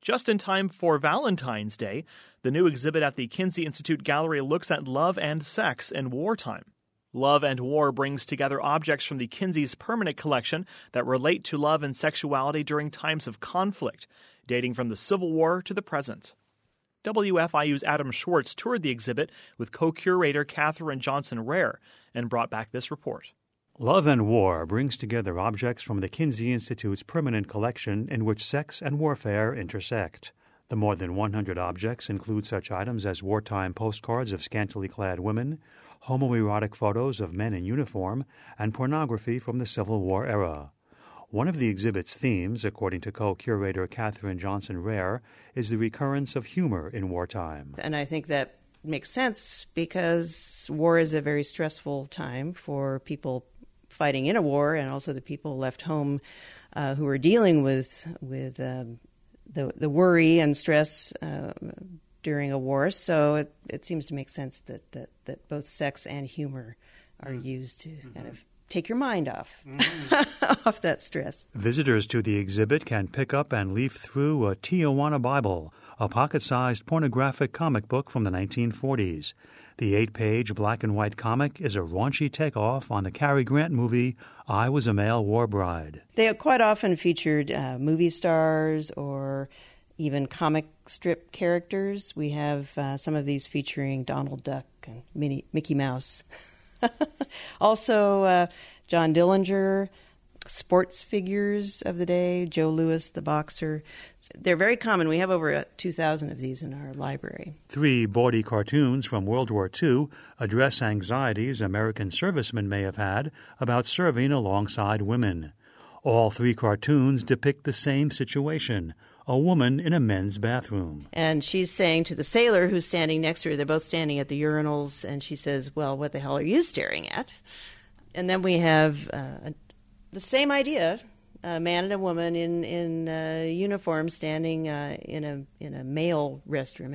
Just in time for Valentine's Day, the new exhibit at the Kinsey Institute Gallery looks at love and sex in wartime. Love and War brings together objects from the Kinsey's permanent collection that relate to love and sexuality during times of conflict, dating from the Civil War to the present. WFIU's Adam Schwartz toured the exhibit with co-curator Katherine Johnson-Rare and brought back this report. Love and War brings together objects from the Kinsey Institute's permanent collection in which sex and warfare intersect. The more than 100 objects include such items as wartime postcards of scantily clad women, homoerotic photos of men in uniform, and pornography from the Civil War era. One of the exhibit's themes, according to co-curator Katherine Johnson-Rare, is the recurrence of humor in wartime. And I think that makes sense because war is a very stressful time for people fighting in a war and also the people left home who are dealing with the worry and stress during a war. So it seems to make sense that both sex and humor are used to kind of take your mind off off that stress. Visitors to the exhibit can pick up and leaf through a Tijuana Bible, a pocket-sized pornographic comic book from the 1940s. The 8-page black-and-white comic is a raunchy takeoff on the Cary Grant movie I Was a Male War Bride. They have quite often featured movie stars or even comic strip characters. We have some of these featuring Donald Duck and Mickey Mouse. Also, John Dillinger, sports figures of the day, Joe Louis, the boxer. They're very common. We have over 2,000 of these in our library. 3 bawdy cartoons from World War II address anxieties American servicemen may have had about serving alongside women. All 3 cartoons depict the same situation, a woman in a men's bathroom. And she's saying to the sailor who's standing next to her, they're both standing at the urinals, and she says, well, what the hell are you staring at? And then we have the same idea, a man and a woman in uniform standing in a male restroom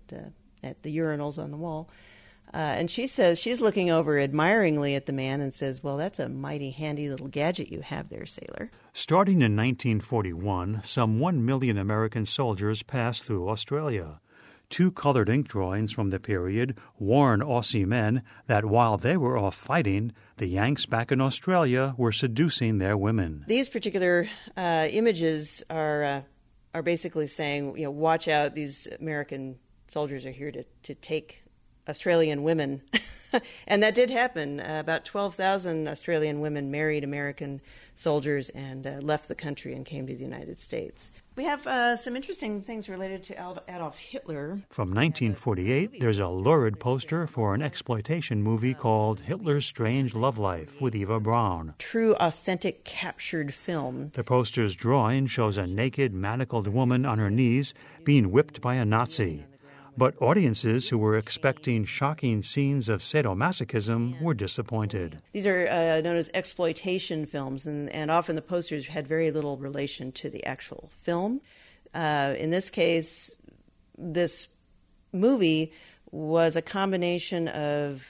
at the urinals on the wall. And she says, she's looking over admiringly at the man and says, well, that's a mighty handy little gadget you have there, sailor. Starting in 1941, some 1 million American soldiers passed through Australia. 2 colored ink drawings from the period warn Aussie men that while they were off fighting, the Yanks back in Australia were seducing their women. These particular images are basically saying, watch out, these American soldiers are here to take Australian women. And that did happen. About 12,000 Australian women married American soldiers and left the country and came to the United States. We have some interesting things related to Adolf Hitler. From 1948, there's a lurid poster for an exploitation movie called Hitler's Strange Love Life with Eva Braun. True, authentic, captured film. The poster's drawing shows a naked, manacled woman on her knees being whipped by a Nazi. But audiences who were expecting shocking scenes of sadomasochism were disappointed. These are known as exploitation films, and often the posters had very little relation to the actual film. In this case, this movie was a combination of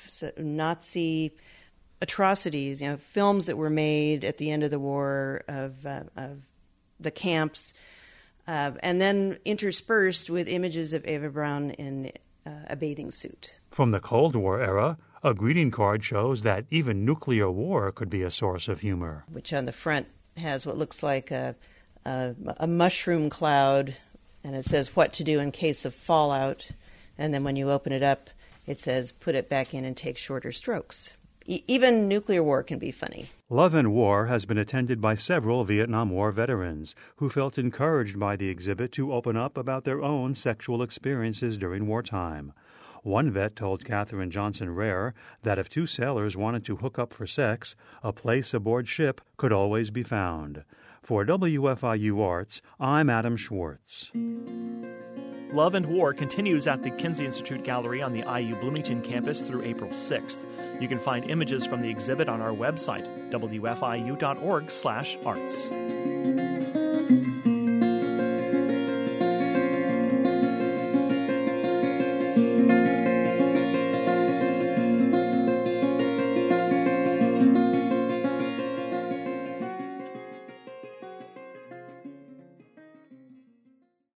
Nazi atrocities, films that were made at the end of the war of the camps, and then interspersed with images of Eva Braun in a bathing suit. From the Cold War era, a greeting card shows that even nuclear war could be a source of humor. Which on the front has what looks like a mushroom cloud, and it says what to do in case of fallout. And then when you open it up, it says put it back in and take shorter strokes. Even nuclear war can be funny. Love and War has been attended by several Vietnam War veterans who felt encouraged by the exhibit to open up about their own sexual experiences during wartime. One vet told Katherine Johnson-Rare that if 2 sailors wanted to hook up for sex, a place aboard ship could always be found. For WFIU Arts, I'm Adam Schwartz. Love and War continues at the Kinsey Institute Gallery on the IU Bloomington campus through April 6th. You can find images from the exhibit on our website, wfiu.org/arts.